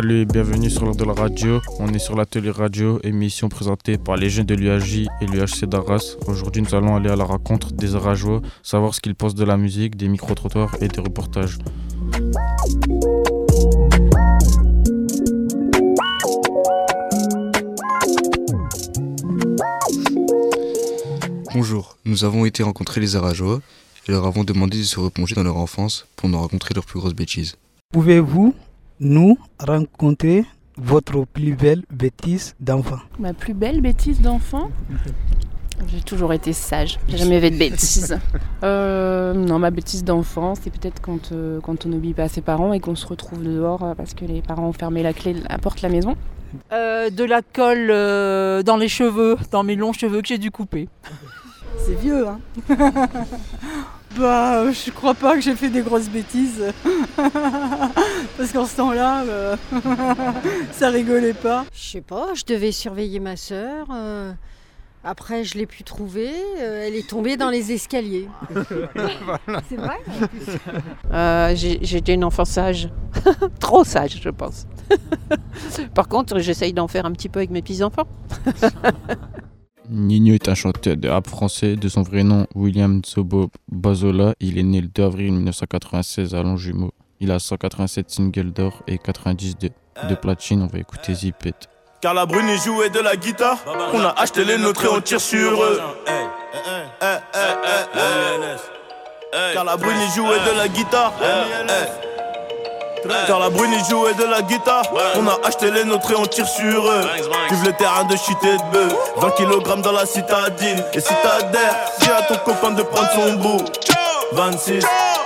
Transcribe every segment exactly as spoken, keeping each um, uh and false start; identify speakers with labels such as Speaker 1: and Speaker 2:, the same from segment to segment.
Speaker 1: Salut et bienvenue sur l'heure de la radio. On est sur l'atelier radio, émission présentée par les jeunes de l'U A J et l'U H C d'Arras. Aujourd'hui, nous allons aller à la rencontre des Arageois, savoir ce qu'ils pensent de la musique, des micro-trottoirs et des reportages.
Speaker 2: Bonjour, nous avons été rencontrer les Arageois et leur avons demandé de se replonger dans leur enfance pour nous raconter leurs plus grosses bêtises.
Speaker 3: Pouvez-vous nous raconter votre plus belle bêtise d'enfant?
Speaker 4: Ma plus belle bêtise d'enfant? J'ai toujours été sage, j'ai jamais fait de bêtises. Euh, non, ma bêtise d'enfant, c'est peut-être quand, euh, quand on n'obéit pas à ses parents et qu'on se retrouve dehors euh, parce que les parents ont fermé la clé, la porte de la maison.
Speaker 5: Euh, de la colle euh, dans les cheveux, dans mes longs cheveux que j'ai dû couper.
Speaker 6: C'est vieux, hein.
Speaker 5: Bah, je crois pas que j'ai fait des grosses bêtises. Parce qu'en ce temps-là, euh, ça rigolait pas.
Speaker 6: Je sais pas, je devais surveiller ma sœur. Euh, après, je l'ai pu trouver. Euh, elle est tombée dans les escaliers. C'est vrai?
Speaker 7: euh, j'ai, J'étais une enfant sage. Trop sage, je pense. Par contre, j'essaye d'en faire un petit peu avec mes petits-enfants.
Speaker 1: Nino est un chanteur de rap français, de son vrai nom William Tsobo Bazola. Il est né le deux avril mille neuf cent quatre-vingt-seize à Longjumeau. Il a cent quatre-vingt-sept singles d'or et quatre-vingt-dix de, de platine. On va écouter Zip It.
Speaker 8: Car la Brune jouait de la guitare, on a acheté les nôtres et on tire sur eux. Car la Brune jouait de la guitare. Car la Brune jouait de la guitare, on a acheté les nôtres et on tire sur eux. Vive le terrain de shit et de bœuf, vingt kilogrammes dans la citadine. Et si t'adhères, dis à ton copain de prendre son bout. vingt-six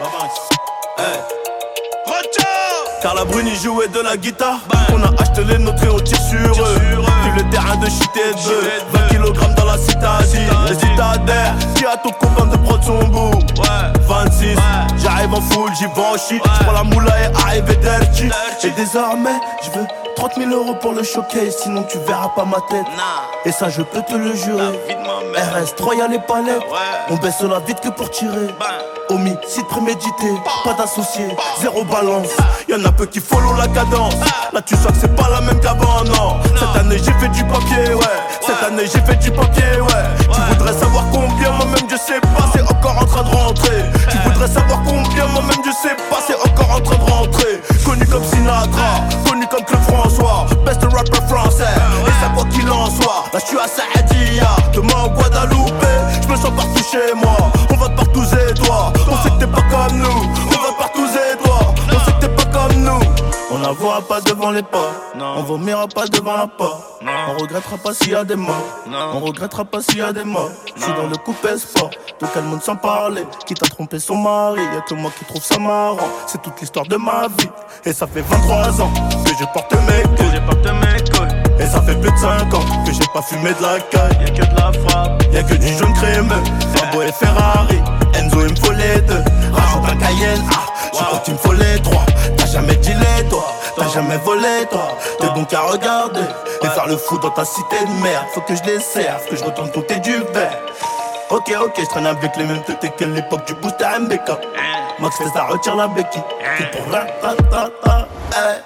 Speaker 8: Car la Brune jouait de la guitare, on a acheté les nôtres et on tire sur eux. Vive le terrain de shit et de bœuf, vingt kilogrammes dans la citadine. Et si t'adhères, dis à ton copain de prendre son bout. vingt-six J'arrive en full, j'y vais en shit. J'prends la moula et arrive dirty. Et désormais, je veux trente mille euros pour le showcase, sinon tu verras pas ma tête. Et ça je peux te le jurer. R S trois y'a les palettes. On baisse la vite que pour tirer. Homicide prémédité, pas d'associé, zéro balance. Y'en a peu qui follow la cadence. Là tu sens que c'est pas la même qu'avant, non. Cette année j'ai fait du papier, ouais. Cette année j'ai fait du papier, ouais. Tu voudrais savoir combien, moi-même je sais pas, c'est encore en train de rentrer. Tu voudrais savoir combien, moi-même je sais pas, c'est encore en train de rentrer. Connu comme Sinatra, connu comme Claude François, best rapper français. Et ça quoi qu'il en soit, là je suis à Saadia, demain en Guadeloupe. Je me sens partout chez moi, on va de partout et toi. On sait que t'es pas comme nous, on va partout et toi. On sait que t'es pas comme nous. On n'avouera pas devant les pas, on vomira pas devant la porte. On regrettera pas s'il y a des morts, on regrettera pas s'il y a des morts. Je suis dans le coupé sport, de quel monde sans parler. Qui t'a trompé son mari, y'a que moi qui trouve ça marrant. C'est toute l'histoire de ma vie, et ça fait vingt-trois ans que je porte mes couilles. Et ça fait plus de cinq ans que j'ai pas fumé de la caille. Y'a que de la frappe, y'a que du jaune crémeux. Lambo et Ferrari, Enzo il me faut les deux. Rajoute un Cayenne, ah, je crois qu'il me faut les trois. T'as jamais dealé toi, t'as jamais volé toi. T'es donc à regarder et faire le fou dans ta cité de merde. Faut que je les serve, que je retourne tout du verre. Ok ok, je traîne avec les mêmes têtes que l'époque du booster M B K. Max fait ça, retire la béquille. C'est pour la ta ta ta, hey.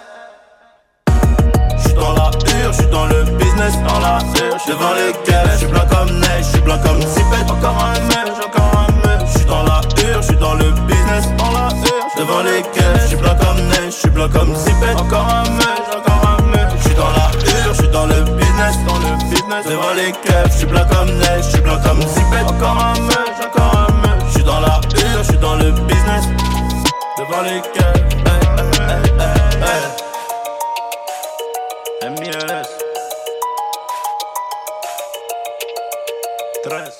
Speaker 8: J'suis dans la hure, j'suis dans le business, dans la hure, j'suis devant les caisses, j'suis blanc comme neige, j'suis blanc comme Zipette, encore un mec, encore un mec. J'suis dans la hure, j'suis dans le business, dans la hure, j'suis devant les caisses, j'suis blanc comme neige, j'suis blanc comme Zipette, encore un mec, encore un mec. J'suis dans la hure, j'suis dans le business, dans le business, devant les caisses, j'suis blanc comme neige, j'suis blanc comme Zipette, encore un mec, encore un mec. J'suis dans la hure, j'suis dans le business, devant les caisses. M I L S treize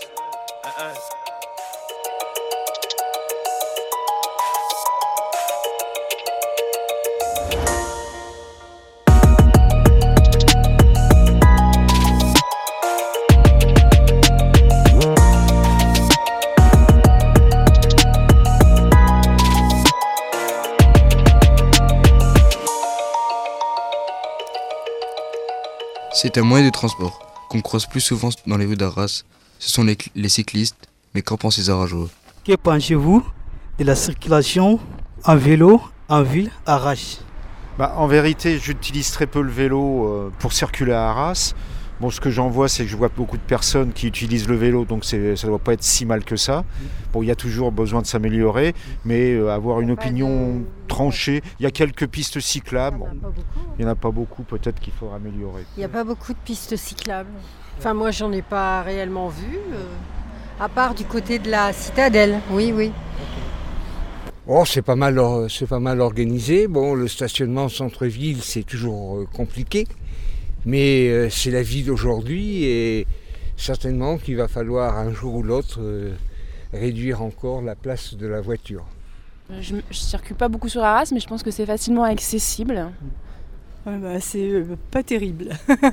Speaker 2: C'est un moyen de transport qu'on croise plus souvent dans les rues d'Arras. Ce sont les, les cyclistes, mais qu'en pensent les Arageois?
Speaker 3: Que pensez-vous de la circulation en vélo en ville à Arras?
Speaker 9: Bah, en vérité, j'utilise très peu le vélo euh, pour circuler à Arras. Bon, ce que j'en vois, c'est que je vois beaucoup de personnes qui utilisent le vélo, donc c'est, ça ne doit pas être si mal que ça. Bon, il y a toujours besoin de s'améliorer, mais euh, avoir une opinion de... tranchée. Il y a quelques pistes cyclables. Bon, il n'y en a pas beaucoup, peut-être qu'il faudra améliorer.
Speaker 6: Il n'y a pas beaucoup de pistes cyclables. Enfin, moi, j'en ai pas réellement vu, euh, à part du côté de la Citadelle. Oui, oui.
Speaker 10: Oh, c'est pas mal, c'est pas mal organisé. Bon, le stationnement centre-ville, c'est toujours euh, compliqué. Mais euh, c'est la vie d'aujourd'hui et certainement qu'il va falloir un jour ou l'autre euh, réduire encore la place de la voiture.
Speaker 4: Je ne circule pas beaucoup sur Arras, mais je pense que c'est facilement accessible.
Speaker 5: Ouais, bah, c'est euh, pas terrible.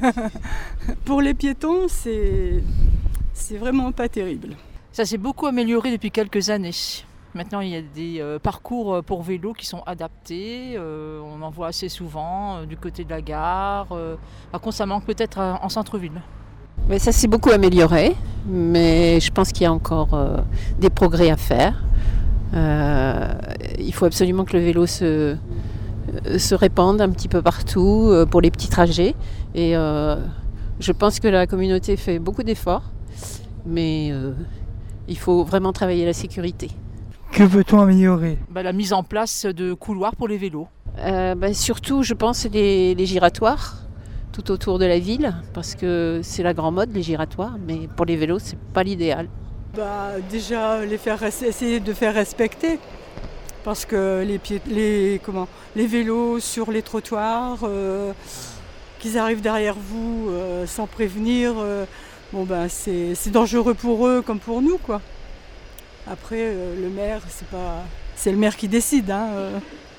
Speaker 5: Pour les piétons, c'est, c'est vraiment pas terrible.
Speaker 11: Ça s'est beaucoup amélioré depuis quelques années. Maintenant, il y a des euh, parcours pour vélo qui sont adaptés. Euh, on en voit assez souvent euh, du côté de la gare. Euh, par contre, ça manque peut-être euh, en centre-ville.
Speaker 7: Mais ça s'est beaucoup amélioré, mais je pense qu'il y a encore euh, des progrès à faire. Euh, il faut absolument que le vélo se, se répande un petit peu partout euh, pour les petits trajets. Et euh, je pense que la communauté fait beaucoup d'efforts, mais euh, il faut vraiment travailler la sécurité.
Speaker 3: Que peut-on améliorer ?
Speaker 11: Bah, la mise en place de couloirs pour les vélos.
Speaker 7: Euh, bah, surtout, je pense, les, les giratoires tout autour de la ville, parce que c'est la grande mode, les giratoires, mais pour les vélos, c'est pas l'idéal.
Speaker 5: Bah, déjà, les faire, essayer de faire respecter, parce que les, pieds, les, comment, les vélos sur les trottoirs, euh, qu'ils arrivent derrière vous euh, sans prévenir, euh, bon, bah, c'est, c'est dangereux pour eux comme pour nous, quoi. Après, euh, le maire, c'est pas, c'est le maire qui décide. Hein, euh.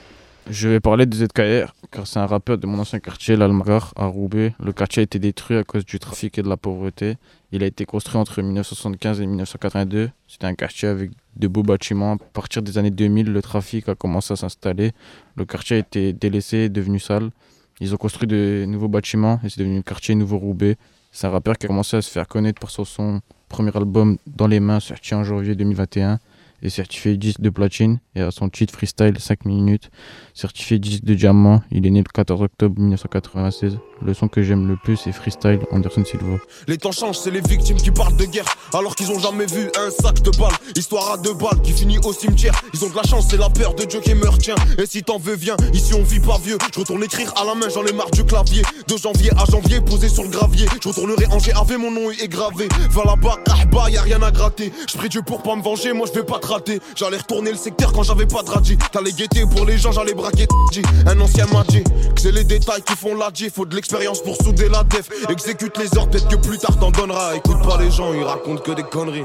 Speaker 1: Je vais parler de Z K R, car c'est un rappeur de mon ancien quartier, l'Almagar, à Roubaix. Le quartier a été détruit à cause du trafic et de la pauvreté. Il a été construit entre dix-neuf cent soixante-quinze et dix-neuf cent quatre-vingt-deux. C'était un quartier avec de beaux bâtiments. À partir des années deux mille, le trafic a commencé à s'installer. Le quartier a été délaissé, devenu sale. Ils ont construit de nouveaux bâtiments et c'est devenu le quartier Nouveau Roubaix. C'est un rappeur qui a commencé à se faire connaître par son, son premier album Dans les mains, sorti en janvier deux mille vingt et un, et certifié disque de platine, et à son titre Freestyle cinq minutes, certifié disque de diamant. Il est né le quatorze octobre mille neuf cent quatre-vingt-seize. Le son que j'aime le plus, c'est Freestyle, Anderson Silva.
Speaker 8: Les temps changent, c'est les victimes qui parlent de guerre, alors qu'ils ont jamais vu un sac de balles. Histoire à deux balles qui finit au cimetière. Ils ont de la chance, c'est la peur de Dieu qui meurt, tiens. Et si t'en veux, viens, ici on vit pas vieux. Je retourne écrire à la main, j'en ai marre du clavier. De janvier à janvier, posé sur le gravier. Je retournerai en G A V, mon nom est gravé. Va là-bas, ah bah, y'a rien à gratter. Je prie Dieu pour pas me venger, moi je vais pas te rater. J'allais retourner le secteur quand j'avais pas de radji. T'allais guetter pour les gens, j'allais braquer. Un ancien m'a dit que c'est les détails qui font la G. Faut de l'expérience pour souder la def. Exécute les ordres, peut-être que plus tard t'en donneras. Écoute pas les gens, ils racontent que des conneries.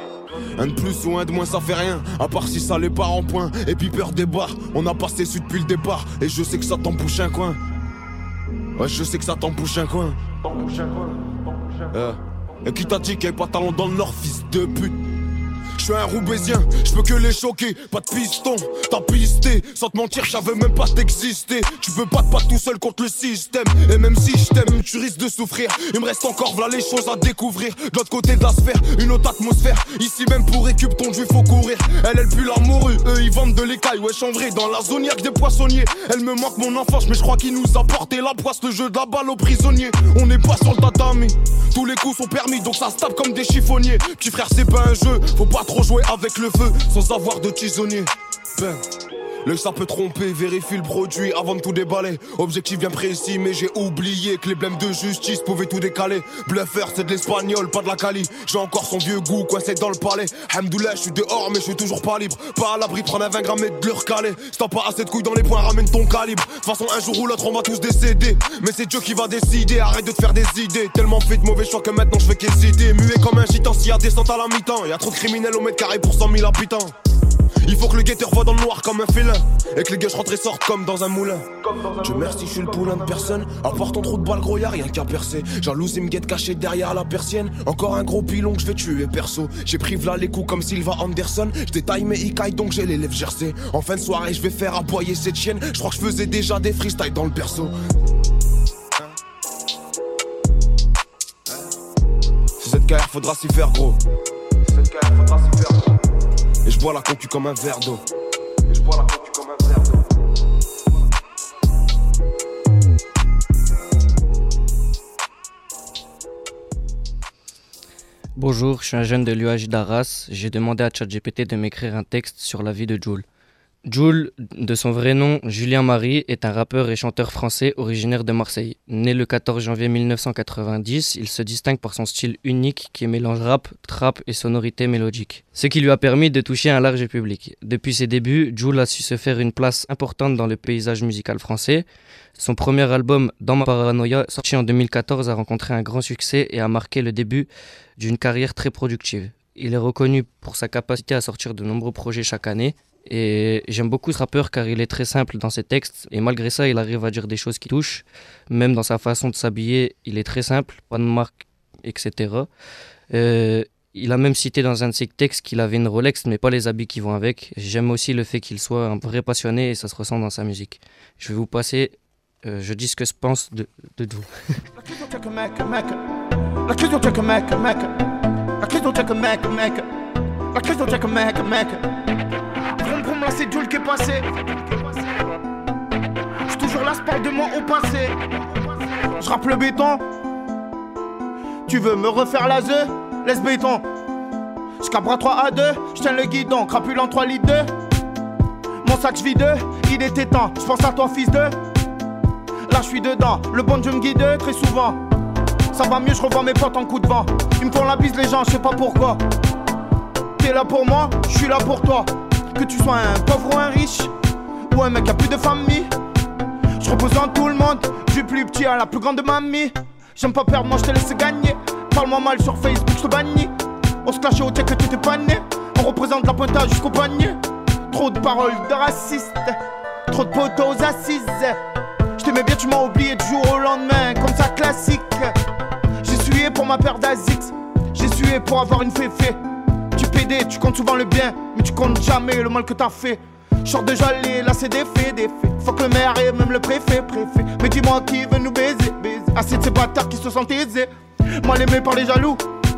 Speaker 8: Un de plus ou un de moins ça fait rien, à part si ça les part en point. Et puis peur des barres, on a passé dessus depuis le départ. Et je sais que ça t'en bouche un coin. Ouais, je sais que ça t'en bouche un coin. euh. Et qui t'a dit qu'il y avait pas de talent dans le Nord, fils de pute? Je suis un Roubaisien, je peux que les choquer. Pas de piston, t'as pisté. Sans te mentir, j'avais même pas t'exister. Tu peux pas te battre tout seul contre le système. Et même si je t'aime, tu risques de souffrir. Il me reste encore voilà les choses à découvrir. De l'autre côté de la sphère, une autre atmosphère. Ici même pour récup ton juif faut courir. Elle, elle pue la morue, eux ils vendent de l'écaille. Ouais, en vrai, dans la zone y'a que des poissonniers. Elle me manque mon enfance, mais je crois qu'il nous a porté la poisse. Le jeu de la balle aux prisonniers. On n'est pas sur le tatami. Tous les coups sont permis, donc ça se tape comme des chiffonniers. Petit frère, c'est pas un jeu, faut pas trop jouer avec le feu sans avoir de tisonnier. Ben, l'œil ça peut tromper, vérifie le produit avant de tout déballer. Objectif bien précis, mais j'ai oublié que les blèmes de justice pouvaient tout décaler. Bluffeur, c'est de l'espagnol, pas de la Cali. J'ai encore son vieux goût coincé dans le palais. Hamdoullah, je suis dehors, mais je suis toujours pas libre. Pas à l'abri de prendre un vingt grammes et de le recaler. Si t'as pas assez de couilles dans les poings, ramène ton calibre. De toute façon, un jour ou l'autre, on va tous décéder. Mais c'est Dieu qui va décider, arrête de te faire des idées. Tellement fait de mauvais choix que maintenant je fais qu'hésiter. Muet comme un gitan s'il y a descente à la mi-temps. Y'a trop de criminels au mètre carré pour cent mille habitants. Il faut que le guetteur voit dans le noir comme un félin. Et que les gars rentrent et sortent comme dans un moulin. Dieu merci, je suis le poulain de personne. À part ton trou de balle gros, y'a rien qu'à percer. Jalousie me guette caché derrière la persienne. Encore un gros pilon que je vais tuer perso. J'ai pris v'là les coups comme Silva Anderson. Je détaille mes icailles donc j'ai les lèvres gercées. En fin de soirée je vais faire aboyer cette chienne. Je crois que je faisais déjà des freestyles dans le berceau. C'est Z K R, faudra s'y faire gros. C'est Z K R, faudra s'y faire gros. Et je bois la concu comme un verre d'eau. Et je bois la concu comme un verre d'eau.
Speaker 12: Bonjour, je suis un jeune de l'U A J d'Arras. J'ai demandé à ChatGPT de m'écrire un texte sur la vie de Jul. Jul, de son vrai nom Julien Marie, est un rappeur et chanteur français originaire de Marseille. Né le quatorze janvier mille neuf cent quatre-vingt-dix, il se distingue par son style unique qui mélange rap, trap et sonorité mélodique. Ce qui lui a permis de toucher un large public. Depuis ses débuts, Jul a su se faire une place importante dans le paysage musical français. Son premier album, Dans ma paranoïa, sorti en deux mille quatorze, a rencontré un grand succès et a marqué le début d'une carrière très productive. Il est reconnu pour sa capacité à sortir de nombreux projets chaque année. Et j'aime beaucoup ce rappeur car il est très simple dans ses textes et malgré ça il arrive à dire des choses qui touchent. Même dans sa façon de s'habiller, il est très simple, pas de marque, et cetera. Euh, il a même cité dans un de ses textes qu'il avait une Rolex mais pas les habits qui vont avec. J'aime aussi le fait qu'il soit un vrai passionné et ça se ressent dans sa musique. Je vais vous passer, euh, je dis ce que je pense de, de vous.
Speaker 8: La question check mec mec. La question check mec mec. La question check mec mec. La question check mec mec. Vroom vroom là c'est Jul qui est passé. J'suis toujours là, j'parle de moi au passé. J'rappe le béton. Tu veux me refaire la ze? Laisse béton. J'cabra trois à deux, j'tiens le guidon. Crapule en trois litres deux. Mon sac j'vide, il était temps. J'pense à toi fils de. Là j'suis dedans, le bon Dieu me guide très souvent. Ça va mieux, j'revois mes potes en coup de vent. Ils me font la bise les gens, j'sais pas pourquoi. T'es là pour moi, j'suis là pour toi. Que tu sois un pauvre ou un riche, ou un mec qui a plus de famille. Je représente tout le monde, du plus petit à la plus grande mamie. J'aime pas perdre, moi je te laisse gagner. Parle-moi mal sur Facebook, je te bannis. On se clashait au tech que t'étais pas né. On représente la pointage jusqu'au panier. Trop de paroles de racistes, trop de potos aux assises. Je t'aimais bien, tu m'as oublié du jour au lendemain, comme ça classique. J'ai sué pour ma paire d'Azix, j'ai sué pour avoir une féfé. Tu pédé, tu comptes souvent le bien, mais tu comptes jamais le mal que t'as fait. J'sors de Jalais, là c'est des faits, des faits. Faut que le maire et même le préfet, préfet. Mais dis-moi qui veut nous baiser, baiser. Assez de ces bâtards qui se sentent aisés. Mal aimé par les jaloux,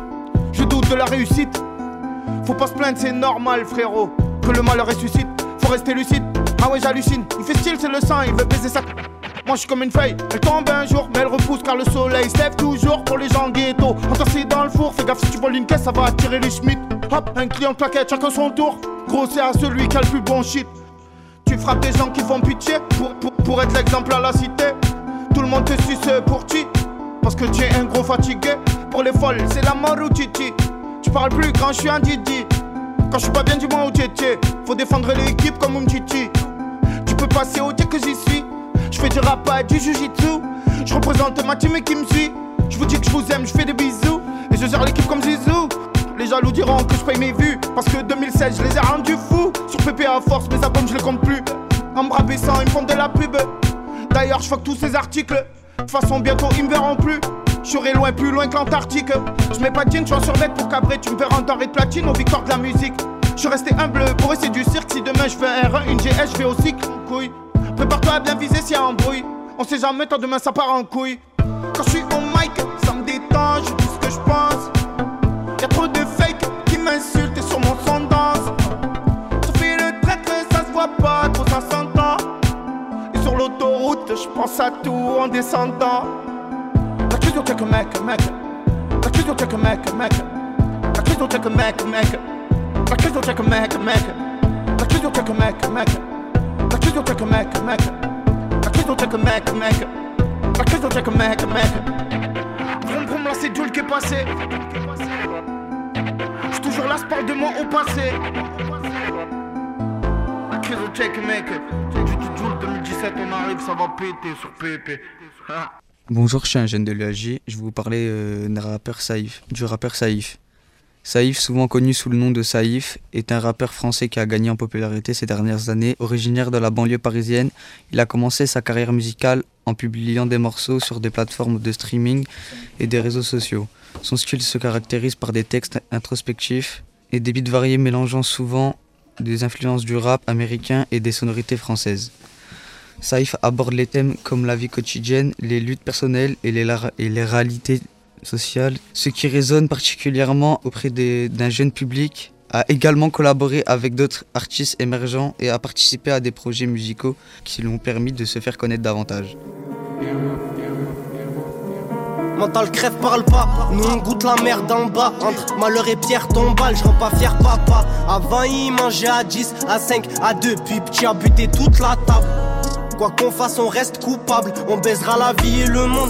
Speaker 8: je doute de la réussite. Faut pas se plaindre, c'est normal frérot. Que le mal ressuscite, faut rester lucide. Ah ouais j'hallucine, il fait style, c'est le sang, il veut baiser sa... Moi je suis comme une feuille, elle tombe un jour, mais elle repousse car le soleil se lève toujours pour les gens ghetto. Entassés dans le four, fais gaffe si tu voles une caisse, ça va attirer les schmitts. Hop, un client claquette, chacun son tour. Gros c'est à celui qui a le plus bon shit. Tu frappes des gens qui font pitié pour, pour, pour être l'exemple à la cité. Tout le monde te suce pour ti, parce que tu es un gros fatigué. Pour les folles, c'est la mort ou titi. Tu parles plus quand je suis un Didi. Quand je suis pas bien, dis-moi où t'étais. Faut défendre l'équipe comme un titi. Tu peux passer au dès que j'y suis. Je fais du rap, pas du jujitsu. Je représente ma team et qui me suit. Je vous dis que je vous aime, je fais des bisous. Et je gère l'équipe comme Zizou. Les jaloux diront que je paye mes vues, parce que deux mille seize je les ai rendus fous. Sur P P à force, mes albums je les compte plus. En me rabaissant, ils me font de la pub. D'ailleurs je fuck tous ces articles. De toute façon bientôt ils me verront plus. Je serai loin, plus loin que l'Antarctique. Je mets pas de jean, je suis en survêt pour cabrer. Tu me verras en doré de platine aux victoires de la musique. Je suis resté humble pour essayer du cirque. Si demain je fais un R un, une G S, je fais au cycle. Couille. Prépare-toi à bien viser s'il y a un bruit. On sait jamais, tant demain ça part en couille. Quand je suis au mic, ça me détend, je dis ce que je pense. Y'a trop de fake qui m'insultent et sur mon son danse. Ça fait le traître, ça se voit pas, trop ça s'entend. Et sur l'autoroute, je pense à tout en descendant. La question check mec, mec. La question check mec, mec. La question check mec, mec. La question check mec, mec. La question check mec, mec. La question check mec, mec. La question check mec, mec. La question check mec, mec. Vroom vroom là c'est Jul qui est passé. J'suis toujours là, j'parle de moi au passé. La question check mec. Jul deux mille dix-sept on arrive, ça va péter sur P P. Hein?
Speaker 2: Bonjour, je suis un jeune de l'U A J. Je vais vous parler euh, d'un rappeur Saïf, du rappeur Saïf. Saïf, souvent connu sous le nom de Saïf, est un rappeur français qui a gagné en popularité ces dernières années. Originaire de la banlieue parisienne, il a commencé sa carrière musicale en publiant des morceaux sur des plateformes de streaming et des réseaux sociaux. Son style se caractérise par des textes introspectifs et des beats variés mélangeant souvent des influences du rap américain et des sonorités françaises. Saïf aborde les thèmes comme la vie quotidienne, les luttes personnelles et les, lar- et les réalités sociales, ce qui résonne particulièrement auprès des, d'un jeune public, a également collaboré avec d'autres artistes émergents et a participé à des projets musicaux qui lui ont permis de se faire connaître davantage.
Speaker 13: mental crève, parle pas. Nous on goûte la merde en bas. Entre malheur et pierre tombale, je rends pas fier papa. Avant il mangeait à dix, à cinq, à deux, puis petit a buté toute la table. Quoi qu'on fasse, on reste coupable. On baisera la vie et le monde.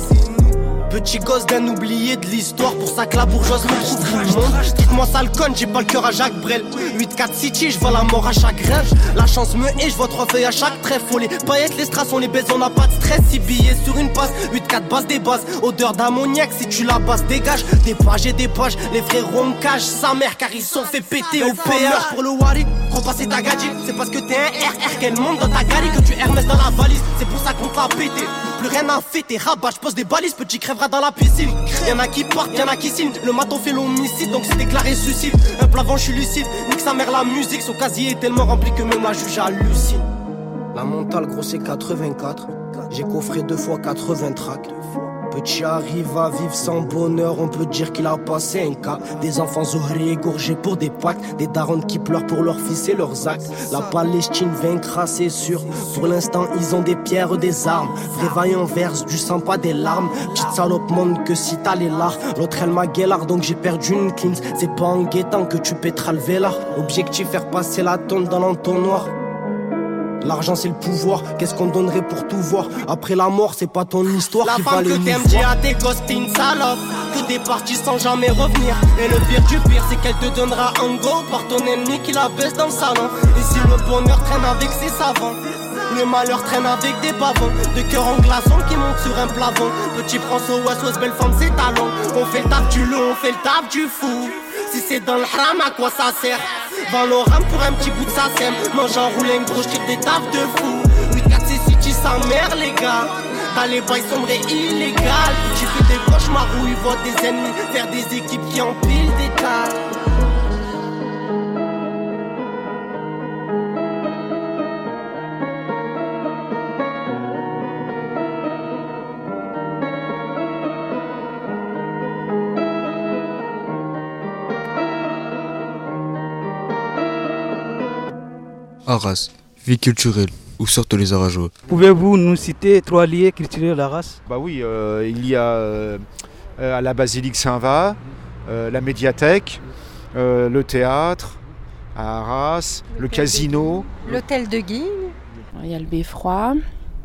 Speaker 13: Petit gosse d'un oublié de l'histoire, pour ça que la bourgeoise me trouve tout le monde. Dites-moi ça le conne, j'ai pas le cœur à Jacques Brel. huit quatre City, je vois la mort à chaque rêve. La chance me hait, je vois trois feuilles à chaque trèfle. Faut les paillettes, les strass, on les baise, on n'a pas de stress. six billets sur une passe, huit quatre bases des bases. Odeur d'ammoniac, si tu la bases, dégage. Des pages et des pages, les frérots me cachent sa mère car ils sont fait péter au P R. Pour le Wari, trop passer ta gadget. C'est parce que t'es un R R qu'elle monte dans ta galerie que tu Hermès dans la valise. C'est pour ça qu'on t'a pété. Plus rien à fêter, rabat, je pose des balises, petit crèvera dans la piscine. Y'en a qui partent, y'en a qui signent. Le maton fait l'homicide, donc c'est déclaré suicide. Un plavant, je suis lucide, nique sa mère la musique. Son casier est tellement rempli que même la juge hallucine. La mentale gros c'est quatre-vingt-quatre. J'ai coffré deux fois quatre-vingts tracks. Petit arrive à vivre sans bonheur, on peut dire qu'il a passé un cap. Des enfants zohrés égorgés pour des pactes. Des daronnes qui pleurent pour leurs fils et leurs actes. La Palestine vaincra, c'est sûr. Pour l'instant, ils ont des pierres, des armes. Vrai vaillant verse du sang, pas des larmes. Petite salope monde que si t'as les lards. L'autre elle m'a guélard, donc j'ai perdu une cleans. C'est pas en guettant que tu pèteras le vélard. Objectif, faire passer la tonne dans l'entonnoir. L'argent c'est le pouvoir, qu'est-ce qu'on donnerait pour tout voir? Après la mort c'est pas ton histoire la qui femme va les que t'aimes dit à tes gosses t'es une salope. Que t'es parti sans jamais revenir. Et le pire du pire c'est qu'elle te donnera un go par ton ennemi qui la baisse dans le salon. Et si le bonheur traîne avec ses savants, le malheur traîne avec des pavons. De cœur en glaçon qui monte sur un plafond. Petit France au West West, belle femme c'est talons. On fait le taf du loup, on fait le taf du fou. Si c'est dans le haram, à quoi ça sert? Valorant pour un petit bout de sa sème. Mange en rouler une grosse tire des tafs de fou. huit quatre c'est City sa mère les gars. Dans les bails sombres et illégales. Tu fais des cauchemars où ils voient des ennemis faire des équipes qui empilent des tas.
Speaker 14: Arras, vie culturelle, où sortent les Arageois?
Speaker 3: Pouvez-vous nous citer trois lieux culturels d'Arras?
Speaker 9: Bah oui, euh, il y a euh, à la basilique Saint-Va, euh, la médiathèque, euh, le théâtre à Arras, le casino.
Speaker 6: L'hôtel de Guigne.
Speaker 4: Il y a le Beffroi.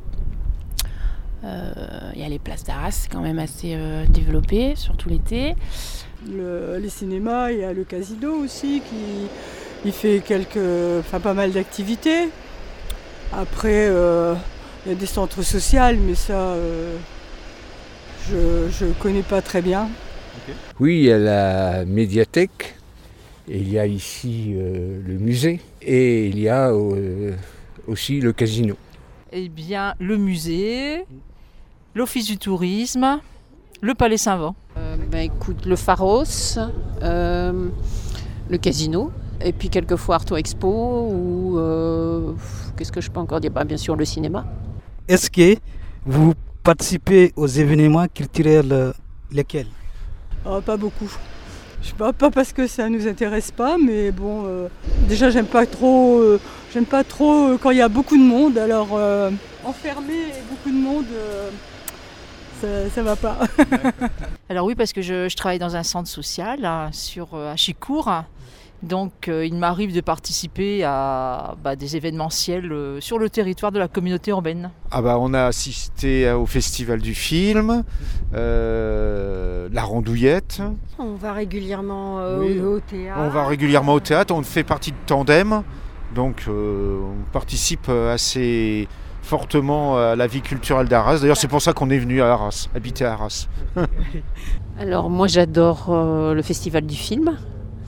Speaker 4: Euh, il y a les places d'Arras, c'est quand même assez euh, développé, surtout l'été.
Speaker 5: Le, les cinémas, il y a le casino aussi qui... Il fait quelques, enfin pas mal d'activités. Après, euh, il y a des centres sociaux, mais ça, euh, je ne connais pas très bien.
Speaker 10: Okay. Oui, il y a la médiathèque, et il y a ici euh, le musée, et il y a euh, aussi le casino.
Speaker 11: Eh bien, le musée, l'office du tourisme, le palais Saint-Va.
Speaker 7: Euh, ben, écoute, le Pharos, euh, le casino. Et puis quelquefois Arto Expo ou euh, qu'est-ce que je peux encore dire? Bah, bien sûr le cinéma.
Speaker 3: Est-ce que vous participez aux événements culturels euh, lesquels?
Speaker 5: Oh, pas beaucoup. Je sais pas, pas parce que ça nous intéresse pas, mais bon, euh, déjà j'aime pas trop, euh, j'aime pas trop euh, quand il y a beaucoup de monde. Alors euh, enfermé et beaucoup de monde, euh, ça, ça va pas.
Speaker 11: Alors oui, parce que je, je travaille dans un centre social hein, sur à Chicourt. Donc euh, il m'arrive de participer à bah, des événementiels euh, sur le territoire de la communauté urbaine.
Speaker 9: Ah bah, on a assisté au festival du film, euh, la Randouillette.
Speaker 6: On va régulièrement euh,
Speaker 9: oui.
Speaker 6: au, au théâtre.
Speaker 9: On va régulièrement au théâtre, on fait partie de Tandem, donc euh, on participe assez fortement à la vie culturelle d'Arras. D'ailleurs c'est pour ça qu'on est venu à Arras, habiter à Arras.
Speaker 7: Alors moi j'adore euh, le festival du film.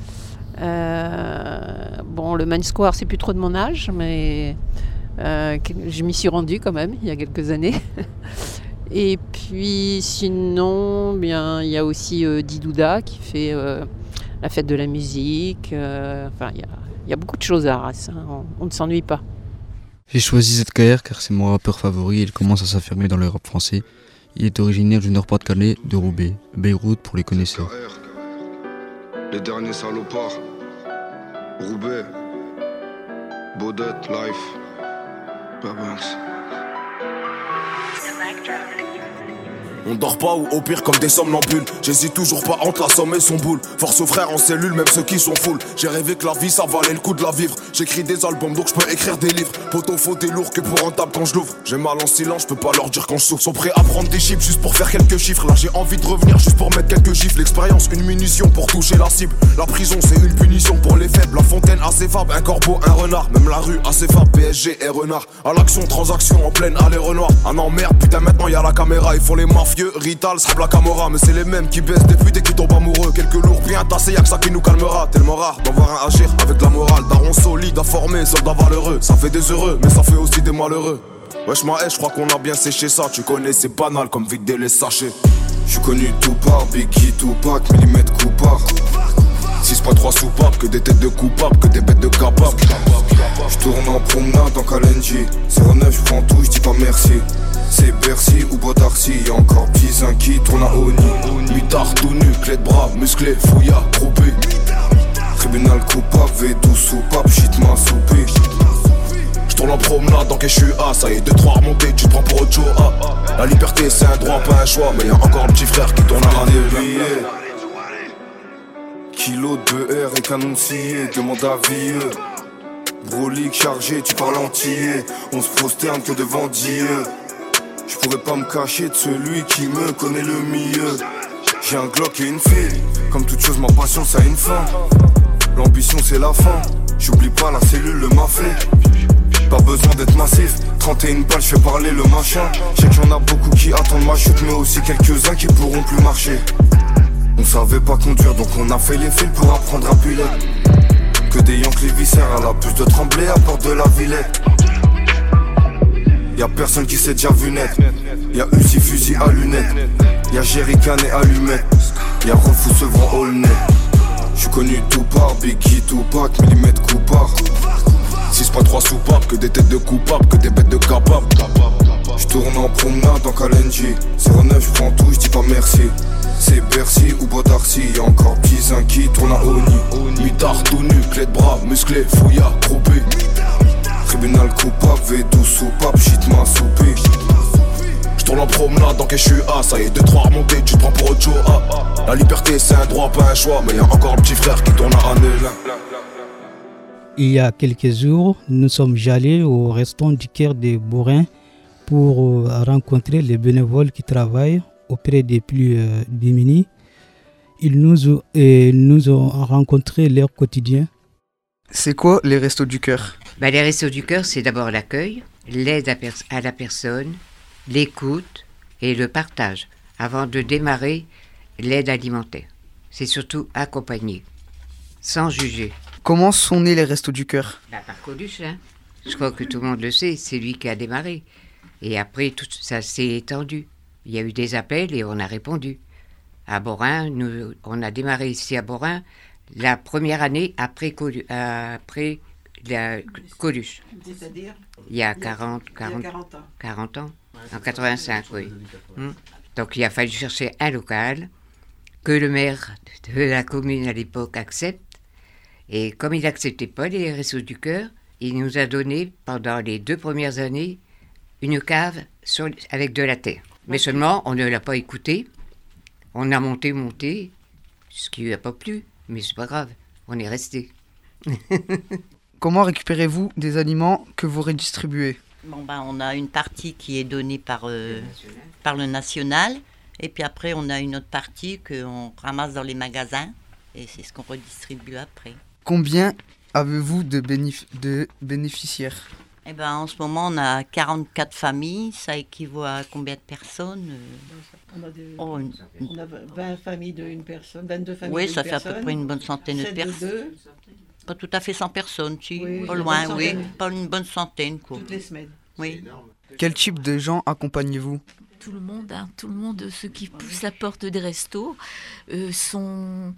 Speaker 7: Euh, bon, le Main Square, c'est plus trop de mon âge, mais euh, je m'y suis rendue quand même il y a quelques années. Et puis sinon, bien, il y a aussi euh, Didouda qui fait euh, la fête de la musique. Euh, enfin, il y, y a beaucoup de choses à Arras. Hein, on, on ne s'ennuie pas.
Speaker 14: J'ai choisi Z K R car c'est mon rappeur favori et il commence à s'affirmer dans le rap français. Il est originaire du Nord-Pas-de-Calais, de Roubaix, Beyrouth pour les connaisseurs.
Speaker 15: Les derniers salopards, Roubaix, Baudet, Life, Babanks.
Speaker 8: On dort pas ou au pire comme des somnambules. J'hésite toujours pas entre la somme et son boule. Force aux frères en cellule, même ceux qui sont full. J'ai rêvé que la vie ça valait le coup de la vivre. J'écris des albums donc je peux écrire des livres. Poteau faut des lourds que pour rentable quand je l'ouvre. J'ai mal en silence, je peux pas leur dire quand je souffre. Sont prêts à prendre des chips juste pour faire quelques chiffres. Là j'ai envie de revenir juste pour mettre quelques chiffres. L'expérience, une munition pour toucher la cible. La prison c'est une punition pour les faibles. La fontaine assez fable, un corbeau, un renard. Même la rue assez fable, P S G et renard. À l'action, transaction en pleine allée Renoir. Ah non merde, putain maintenant y'a la caméra. Ils font les mafieux, Rital, Sable la Camorra. Mais c'est les mêmes qui baissent des putes et qui tombent amoureux. Quelques lourds bien tassés, y'a que ça qui nous calmera. Tellement rare d'en voir un agir avec la morale. Daron solide à former, soldat valeureux. Ça fait des heureux, mais ça fait aussi des malheureux. Wesh ma haie, je crois qu'on a bien séché ça. Tu connais, c'est banal comme vider les sachets.
Speaker 15: J'suis connu tout par Biggie, Tupac, millimètre coupard. six pas trois soupapes, que des têtes de coupables, que des bêtes de capables. J'tourne en promenade en Kalenji. zéro neuf, j'prends tout, j'dis pas merci. C'est Bercy ou Bois d'Arcy, y'a encore Pisin qui tourne à Oni.
Speaker 8: Mitard tout nu, clé de bras, musclé, fouilla, groupé.
Speaker 15: Tribunal coupable, V douze soupape, shit m'a soupé.
Speaker 8: J'tourne en promenade, ok j'suis A, ça y est, deux trois remontées, tu te prends pour autre chose. Ah. La liberté c'est un droit, pas un choix, mais y'a encore un petit frère qui tourne à
Speaker 15: des kilo de R et canon scié, demande à vieux. Brolique chargé, tu parles entier. On se prosterne que devant Dieu. Je pourrais pas me cacher de celui qui me connaît le mieux. J'ai un Glock et une fille. Comme toute chose, ma passion ça a une fin. L'ambition c'est la fin. J'oublie pas la cellule, le mafé. Pas besoin d'être massif. trente et une balles, je fais parler le machin. Je sais qu'il y en a beaucoup qui attendent ma chute, mais aussi quelques-uns qui pourront plus marcher. On savait pas conduire, donc on a fait les fils pour apprendre à piloter. Que des Yanks les viscères à la puce de Tremblay à porte de la Villette. Y'a personne qui s'est déjà vu naître. Y'a Uzi fusil à lunettes. Y'a Jerrycan et allumette. Y'a Refou Sevran Aulnay. J'suis connu tout par Biggie, Tupac, millimètre coupard.
Speaker 8: six pas trois soupapes, que des têtes de coupables, que des bêtes de capables.
Speaker 15: J'tourne en promenade en Kalenji. zéro neuf, j'prends tout, j'dis pas merci. C'est Bercy ou Bois d'Arcy, y'a encore Pisin qui tourne à Oni.
Speaker 8: Mitard tout nu, clé de bras, musclé, fouilla, groupé.
Speaker 15: Tribunal coupable, V douze soupape, shit m'a soupé.
Speaker 8: J'tourne en promenade, ok j'suis A, ça y est, deux trois remontées, tu te prends pour autre chose. Ah. La liberté c'est un droit, pas un choix, mais y'a encore un petit frère qui tourne à Annelin.
Speaker 3: Il y a quelques jours, nous sommes allés au restaurant du Caire de Bourrin pour rencontrer les bénévoles qui travaillent auprès des plus euh, démunis. Ils nous, ont, et nous ont rencontré leur quotidien.
Speaker 2: C'est quoi les Restos du Cœur?
Speaker 16: Bah, les Restos du Cœur, c'est d'abord l'accueil, l'aide à, pers- à la personne, l'écoute et le partage. Avant de démarrer, l'aide alimentaire. C'est surtout accompagner, sans juger.
Speaker 2: Comment sont nés les Restos du Cœur?
Speaker 16: Bah, par Coluche, hein. Je crois que tout le monde le sait, c'est lui qui a démarré. Et après, tout ça s'est étendu. Il y a eu des appels et on a répondu. À Borin, nous, on a démarré ici à Borin la première année après, Colu- après la Coluche.
Speaker 17: C'est-à-dire
Speaker 16: Il y a quarante, quarante,
Speaker 17: il y a quarante ans.
Speaker 16: quarante ans, en quatre-vingt-cinq, oui. Hum. Donc il a fallu chercher un local que le maire de la commune à l'époque accepte. Et comme il n'acceptait pas les Restos du Cœur, il nous a donné pendant les deux premières années une cave sur, avec de la terre. Mais seulement, on ne l'a pas écouté. On a monté, monté, ce qui lui a pas plu. Mais c'est pas grave, on est resté.
Speaker 2: Comment récupérez-vous des aliments que vous redistribuez?
Speaker 17: Bon, ben, on a une partie qui est donnée par, euh, par le national. Et puis après, on a une autre partie qu'on ramasse dans les magasins. Et c'est ce qu'on redistribue après.
Speaker 2: Combien avez-vous de, bénéf- de bénéficiaires?
Speaker 17: Eh ben, en ce moment, on a quarante-quatre familles. Ça équivaut à combien de personnes?
Speaker 18: On a, des,
Speaker 17: oh, une...
Speaker 18: on a vingt familles d'une personne, vingt-deux familles
Speaker 17: oui,
Speaker 18: d'une
Speaker 17: ça fait
Speaker 18: personne.
Speaker 17: à peu près une bonne centaine de personnes. Pas tout à fait cent personnes, si.
Speaker 18: Oui,
Speaker 17: pas loin, oui. Pas une bonne centaine, quoi.
Speaker 18: Toutes les semaines.
Speaker 17: Oui.
Speaker 2: Quel type de gens accompagnez-vous?
Speaker 19: Tout le monde, hein, tout le monde, ceux qui poussent la porte des restos, euh, sont...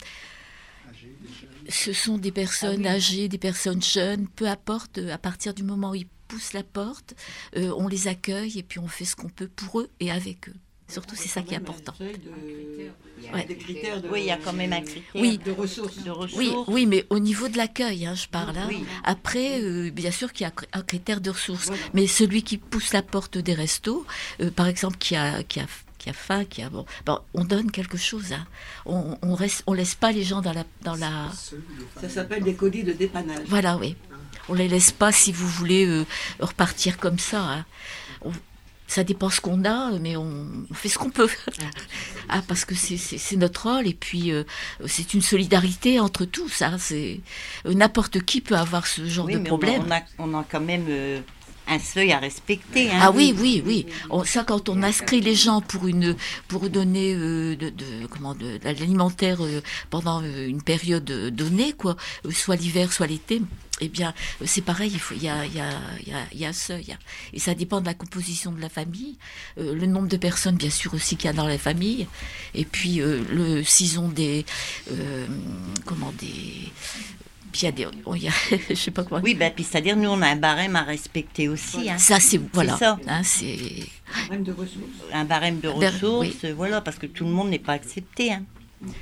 Speaker 19: Ce sont des personnes âgées, des personnes jeunes, peu importe, à partir du moment où ils poussent la porte, euh, on les accueille et puis on fait ce qu'on peut pour eux et avec eux. Surtout, c'est ça qui est important.
Speaker 18: Ouais. Des critères de...
Speaker 17: Oui, il y a quand même un critère
Speaker 19: oui.
Speaker 18: de ressources.
Speaker 17: De ressources.
Speaker 19: Oui, oui, mais au niveau de l'accueil, hein, je parle. Hein.
Speaker 17: Oui.
Speaker 19: Après, euh, bien sûr qu'il y a un critère de ressources. Voilà. Mais celui qui pousse la porte des restos, euh, par exemple, qui a... Qui a qui a faim, qui a bon, bon on donne quelque chose. Hein. On on reste, on laisse pas les gens dans la dans la.
Speaker 18: Ça s'appelle des colis de dépannage.
Speaker 19: Voilà, oui. On les laisse pas si vous voulez euh, repartir comme ça. Hein. On, ça dépend ce qu'on a, mais on, on fait ce qu'on peut. Ah, parce que c'est, c'est, c'est notre rôle, et puis euh, c'est une solidarité entre tous. Hein. C'est, euh, n'importe qui peut avoir ce genre
Speaker 17: oui,
Speaker 19: de
Speaker 17: mais
Speaker 19: problème.
Speaker 17: On a, on a quand même euh, un seuil à respecter. Hein.
Speaker 19: Ah oui, oui, oui. On, ça, quand on inscrit les gens pour une, pour donner euh, de, de, comment, de, de l'alimentaire euh, pendant euh, une période donnée, quoi, euh, soit l'hiver, soit l'été. Eh bien, c'est pareil, il faut, il y a, il y a, il y a, il y a un seuil. Et ça dépend de la composition de la famille, euh, le nombre de personnes, bien sûr, aussi qu'il y a dans la famille. Et puis, euh, le, s'ils ont des... Euh, comment, des... Puis il y a des... Oh, il y a, je sais pas quoi.
Speaker 17: Oui, ben, puis c'est-à-dire, nous, on a un barème à respecter aussi. Hein.
Speaker 19: Ça, c'est... Voilà.
Speaker 17: C'est ça.
Speaker 19: Hein, c'est...
Speaker 18: Un barème de ressources.
Speaker 17: Un barème de ressources, oui. Voilà, parce que tout le monde n'est pas accepté. Hein.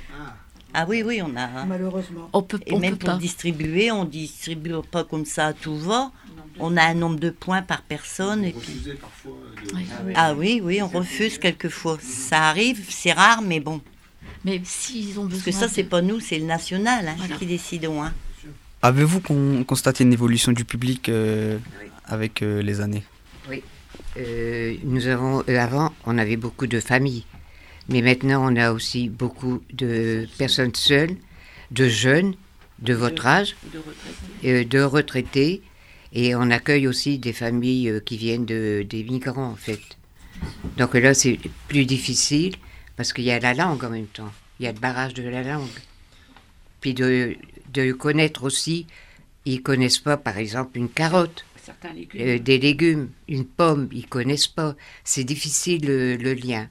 Speaker 17: Ah oui, oui, on a...
Speaker 18: Malheureusement.
Speaker 19: On peut,
Speaker 17: Et
Speaker 19: on
Speaker 17: même
Speaker 19: peut
Speaker 17: pour
Speaker 19: pas.
Speaker 17: distribuer, on ne distribue pas comme ça à tout va. On a un nombre de points par personne. Et puis...
Speaker 19: Oui.
Speaker 17: Ah oui, oui, on refuse quelquefois. Ça arrive, c'est rare, mais bon.
Speaker 19: Mais s'ils ont besoin...
Speaker 17: Parce que ça,
Speaker 19: de...
Speaker 17: c'est pas nous, c'est le national hein,
Speaker 19: Voilà.
Speaker 17: qui décidons. Hein.
Speaker 2: Avez-vous con- constaté une évolution du public euh,
Speaker 16: Oui.
Speaker 2: avec euh, les années?
Speaker 16: Oui. Euh, nous avons, euh, avant, on avait beaucoup de familles. Mais maintenant, on a aussi beaucoup de personnes seules, de jeunes, de votre âge, euh, de retraités. Et on accueille aussi des familles euh, qui viennent de, des migrants, en fait. Donc là, c'est plus difficile parce qu'il y a la langue en même temps. Il y a le barrage de la langue. Puis de, de connaître aussi, ils ne connaissent pas, par exemple, une carotte.
Speaker 18: Légumes.
Speaker 16: Euh, des légumes, une pomme, ils ne connaissent pas. C'est difficile le, le lien.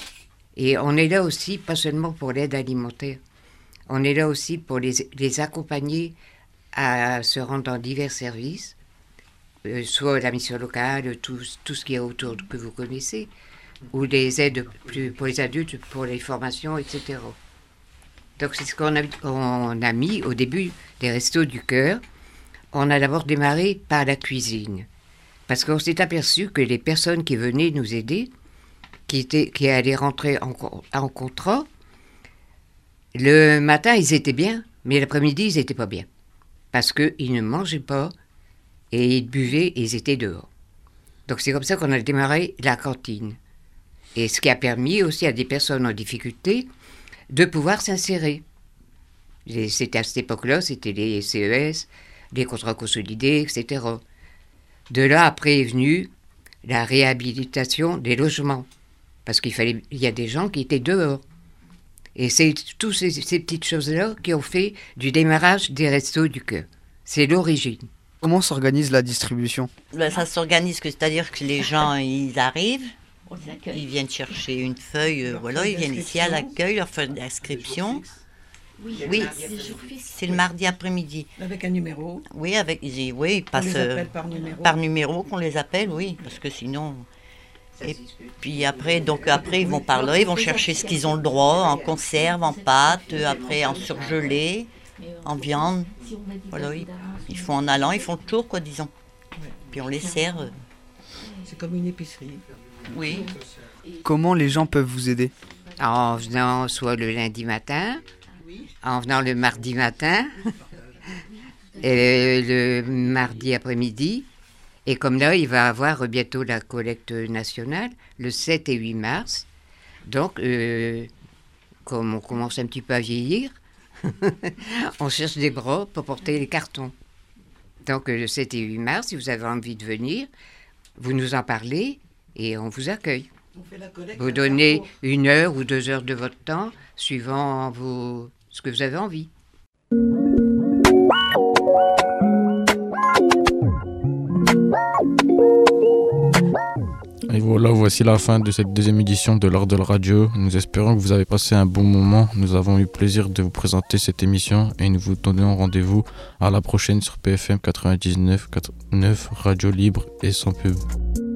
Speaker 16: Et on est là aussi, pas seulement pour l'aide alimentaire, on est là aussi pour les, les accompagner à se rendre dans divers services, euh, soit la mission locale, tout, tout ce qu'il y a autour que vous connaissez, ou les aides plus, pour les adultes, pour les formations, et cetera. Donc c'est ce qu'on a, on a mis au début des Restos du Cœur. On a d'abord démarré par la cuisine, parce qu'on s'est aperçu que les personnes qui venaient nous aider, qui, étaient, qui allaient rentrer en, en contrat, le matin, ils étaient bien, mais l'après-midi, ils n'étaient pas bien. Parce qu'ils ne mangeaient pas, et ils buvaient, et ils étaient dehors. Donc c'est comme ça qu'on a démarré la cantine. Et ce qui a permis aussi à des personnes en difficulté de pouvoir s'insérer. Et c'était à cette époque-là, c'était les C E S, les contrats consolidés, et cetera. De là, après est venue la réhabilitation des logements. Parce qu'il fallait, il y a des gens qui étaient dehors. Et c'est toutes ces, ces petites choses-là qui ont fait du démarrage des Restos du Cœur. C'est l'origine.
Speaker 2: Comment s'organise la distribution?
Speaker 17: Ben, ça s'organise, que, c'est-à-dire que les gens, ils arrivent, ils viennent chercher une feuille, euh, voilà, ils viennent ici à l'accueil, leur feuille d'inscription.
Speaker 19: Oui,
Speaker 17: Oui,
Speaker 19: c'est,
Speaker 17: c'est le mardi après-midi.
Speaker 18: Avec un numéro.
Speaker 17: Oui, avec, ils, oui, ils passent
Speaker 18: les
Speaker 17: euh,
Speaker 18: appelle par numéro.
Speaker 17: par numéro qu'on les appelle, oui, parce que sinon... Et puis après, donc après, ils vont par là, ils vont chercher ce qu'ils ont le droit, en conserve, en pâte, après en surgelé, en viande. Voilà, ils, ils font en allant, ils font le tour, quoi, disons. Puis on les sert. euh,
Speaker 18: C'est comme une épicerie.
Speaker 17: Oui.
Speaker 2: Comment les gens peuvent vous aider?
Speaker 16: En venant soit le lundi matin, en venant le mardi matin, et le mardi après-midi. Et comme là, il va y avoir bientôt la collecte nationale, le sept et huit mars. Donc, euh, comme on commence un petit peu à vieillir, on cherche des bras pour porter les cartons. Donc, le sept et huit mars, si vous avez envie de venir, vous nous en parlez et on vous accueille. Vous donnez une heure ou deux heures de votre temps, suivant vos, ce que vous avez envie.
Speaker 1: Et voilà, voici la fin de cette deuxième édition de l'Heure de la Radio. Nous espérons que vous avez passé un bon moment. Nous avons eu plaisir de vous présenter cette émission et nous vous donnons rendez-vous à la prochaine sur P F M quatre-vingt-dix-neuf virgule neuf, Radio Libre et sans pub.